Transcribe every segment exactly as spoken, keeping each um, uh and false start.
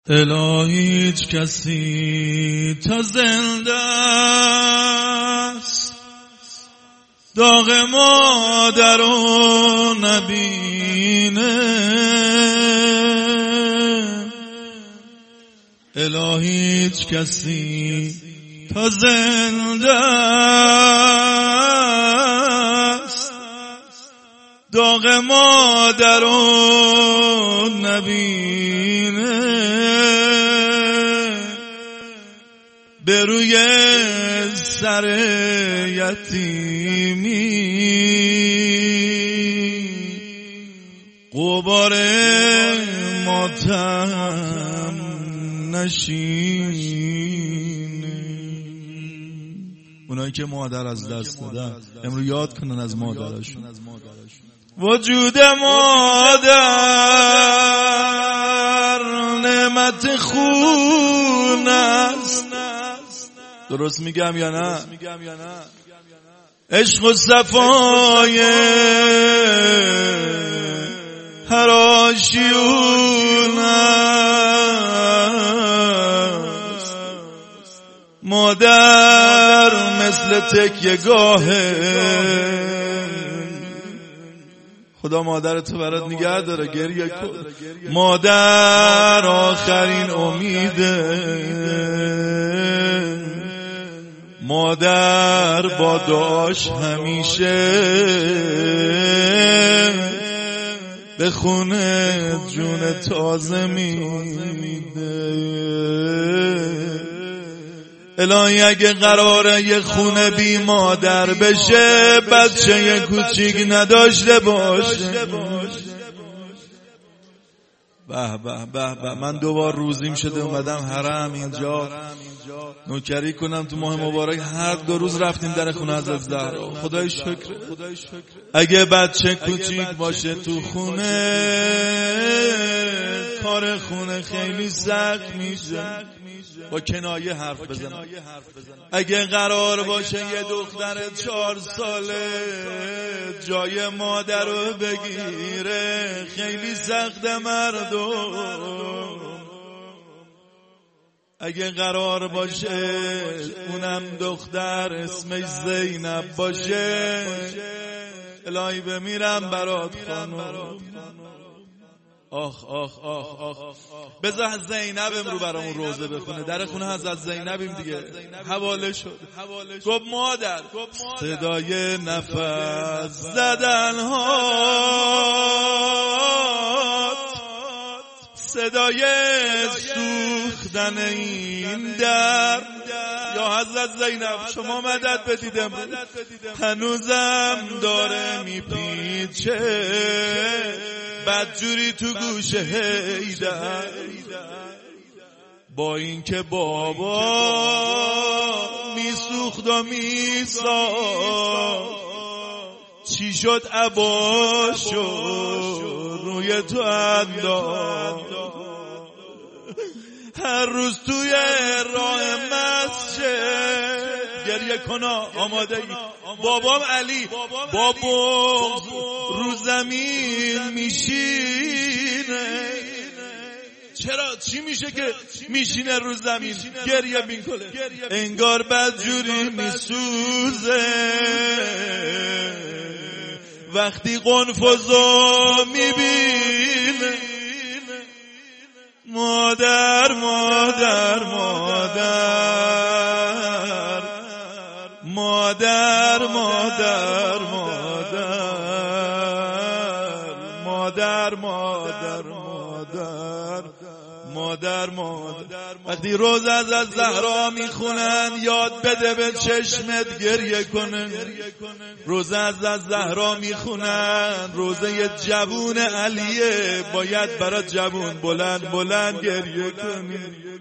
الهی هیچ کسی تا زنده است داغ مادر رو نبینه. الهی هیچ کسی تا زنده است داغ مادر رو نبینه. به روی سر یتیمی غبار ماتم نشینه. اونایی که مادر از دست دادن امروز یاد کنن از مادرشون. وجود مادر نعمت خون است. درست میگم یا نه؟ عشق و صفای هر آشیون است. مادر مثل تکیه گاهه. خدا مادرتو برات نگه داره. گریه کن. مادر آخرین امیده. مادر با دعاش همیشه به خونه جون تازه میده. الهی اگه قراره یه خونه بی مادر بشه بچه یه کوچیک نداشته باشه. به به به به. من دوبار روزیم شده اومدم حرم اینجا نوکری کنم تو ماه مبارک. هر دو روز رفتیم در خونه حضرت زهرا. خدای شکر. اگه بچه کوچیک باشه تو خونه کار خونه خیلی سخت میشه. با کنایه حرف بزنم. اگه قرار باشه یه دختر چهار ساله جای مادر رو بگیره خیلی سخت مردم. اگه قرار باشه اونم دختر اسمش زینب باشه الهی بمیرم برات خانم. آخ آخ آخ آخ. بذار زینب امرو برامون روزه بخونه. در خونه حضرت زینبیم دیگه. حواله شد. گفت مادر صدای نفس زدن ها صدای سوختن این در. یا حضرت زینب شما مدد بدیدم هنوزم داره میپیچه بدجوری تو گوشه هیدر. با این که بابا میسوخت و میساخت چی شد عباشو روی تو انداخت. هر روز توی راه مسجد گریه کنا آماده ای. بابام علی بابا رو زمین میشینه. چرا چی میشه که میشینه رو زمین گریه میکنه؟ انگار بدجوری میسوزه وقتی قنفذو میبینه. مادر مادر مادر مادر مادر مادر مادر مادر مادر. وقتی روز از زهرا میخونن یاد بده به چشمت گریه کنه. روز از زهرا میخونن روزه یه جوون علیه باید برای جوون بلند بلند گریه کنه.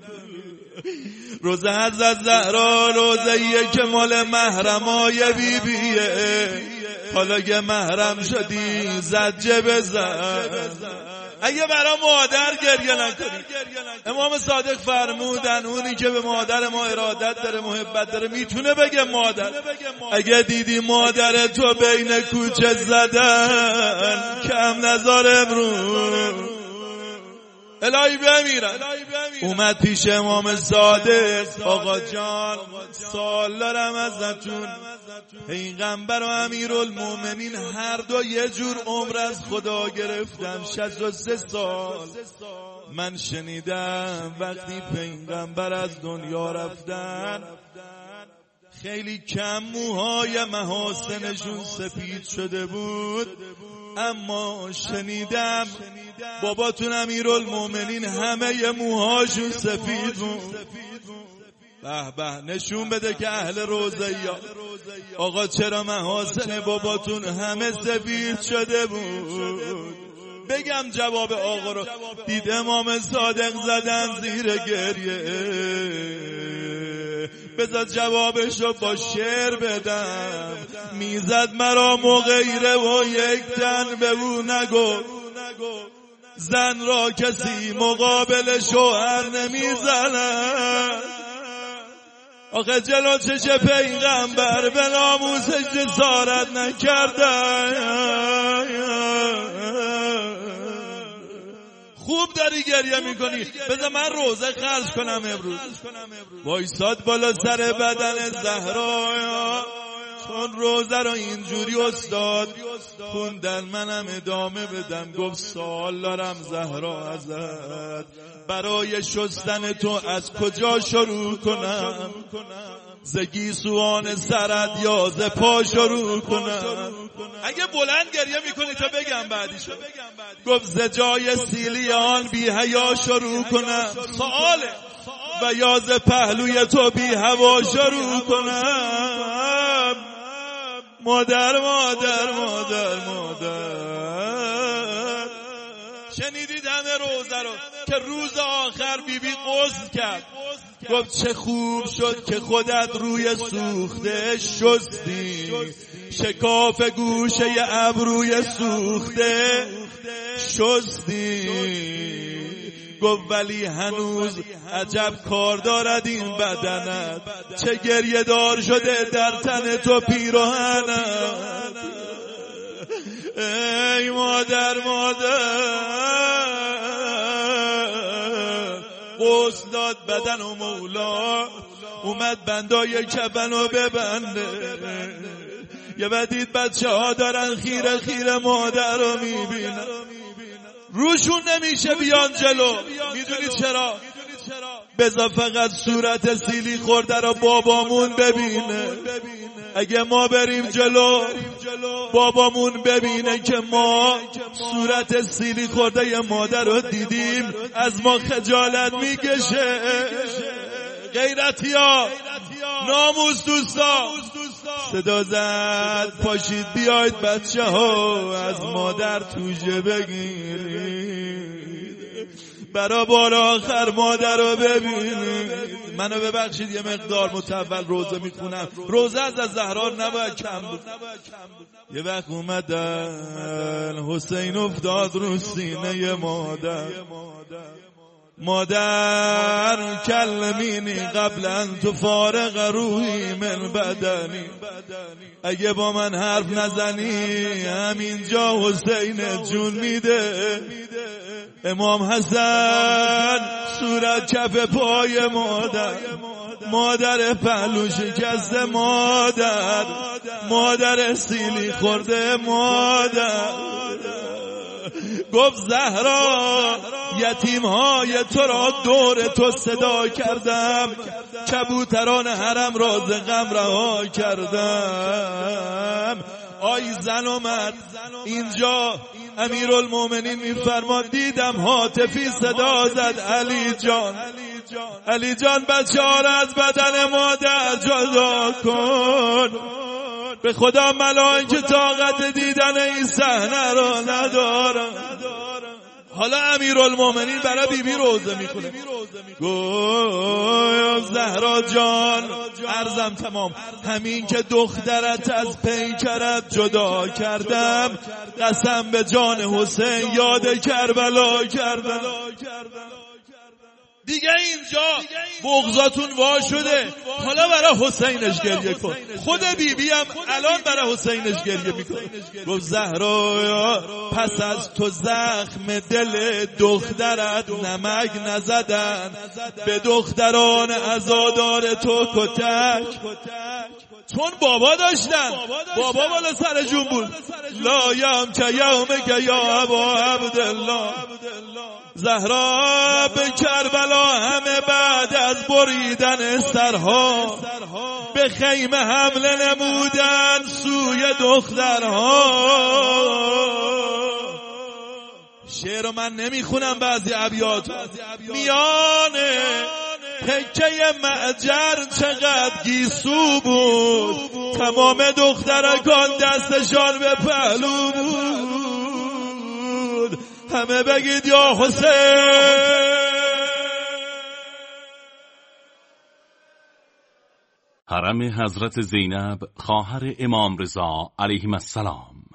روزه حضرت زهرا روزه‌ایه که مال محرمای بیبیه. حالا که محرم شدی زجه بزن. اگه برای مادر گریه نکنی. امام صادق فرمودن اونی که به مادر ما ارادت داره محبت داره میتونه بگه مادر. اگه دیدی مادر تو بین کوچه زدن کم نزار امروز الهی بمیرن. اومد پیش امام صادق، آقا جان سوال دارم ازتون، پیغمبر و امیرالمومنین هر دو یه جور عمر از خدا گرفتن، شصت و سه سال. من شنیدم وقتی پیغمبر از دنیا رفتن خیلی کم موهای محاسنشون سپید شده بود، اما شنیدم باباتون امیرالمومنین همه موهاشون سفید بود. به به، نشون بده که اهل روزه یا آقا چرا محاسن باباتون همه سفید شده بود؟ بگم جواب آقا رو. دید امام صادق زدن زیر گریه، بذار جوابشو با شعر بدم. میزد مرا مغیره و یک تن به او نگو، زن را کسی مقابل شوهر نمیزند. آخه جلو چش پیغمبر به ناموسش جسارت نکردن. خوب داری گریه میکنی، بذار من روزه خرج کنم امروز. وایساد بالا سر بدن زهرا، چون روزه رو اینجوری استاد خوندن منم ادامه بدم. گفت سوال دارم زهرا ازت، برای شستن تو از کجا شروع کنم؟ ز گیسوان سرت یا ز پا شروع کنم؟ اگه بلند گریه میکنی تا بگم بعدیشو. گفت ز جای سیلیان بی حیا شروع کنم، سواله، و یا ز پهلوی تو بی هوا شروع کنم؟ مادر مادر مادر مادر شنیدید همه روزه رو که روز آخر بی بی غسل کرد. گفت چه خوب شد که خودت روی سوخته شستی، شکاف گوشه ابروی سوخته شستی. گفت ولی هنوز عجب کار دارد این بدنت، چه گریه دار شده در تن تو پیراهنت. ای مادر مادر غسل داد بدن و مولا، اومد بندای کفن رو ببنده. یه بدید بچه ها دارن خیره خیره مادر رو میبینن، روشون نمیشه بیان جلو. میدونید چرا؟ بذار فقط صورت سیلی خورده رو بابامون ببینه. اگه ما بریم جلو بابامون ببینه که ما صورت سیلی خورده ی مادر رو دیدیم، از ما خجالت میکشه. غیرتی ها، ناموس دوستا، صدا زد پاشید بیاید بچه ها از مادر توجه بگیرید، برا بار آخر مادر رو ببینید. منو ببخشید یه مقدار متول روزه میخونم، روزه از زهرا نباید کم بود. یه وقت اومدن حسین افتاد رو سینه مادر. مادر کلمینی قبلا تو فارغ روحی من بدنی، اگه با من حرف نزنی همینجا حسین جون میده. امام حسن صورت کف پای مادر، مادر پهلو شکسته مادر، مادر سیلی خورده مادر. گفت زهرا یتیم های تو را دور تو صدا کردم، کبوتران حرم را ز غم رها کردم. آی زن اومد اینجا، امیرالمومنین میفرماد دیدم هاتفی صدا زد علی جان، علی جان بچه ها را از بدن مادر جدا کن. به خدا ملائکه طاقت دیدن این صحنه را ندارم. حالا امیرالمومنین برای بی بی روزه میکنه. گفت زهرا جان عرضم تمام، همین که دخترت از پیکرت جدا کردم، قسم به جان حسین یاد کربلا کردم. دیگه اینجا بغضاتون وا شده، حالا برای حسینش گریه کن. خود بی بی هم الان برای حسینش گریه میکنه. گفت زهرا پس از تو زخم دل دخترت نمک نزدن، به دختران عزادار تو کتک. چون بابا داشتن، بابا بالا سر جون بود. لایم که یوم که یا ابا عبدالله. زهرا به کربلا همه بعد از بریدن سرها به خیمه حمله نمودن سوی دخترها. شعر رو من نمیخونم، بعضی ابیات میانه تکه معجر چقدر گیسو بود، تمام دخترکان دستشان به پهلو بود. همه بگید یا حسین. حرم حضرت زینب خواهر امام رضا علیه السلام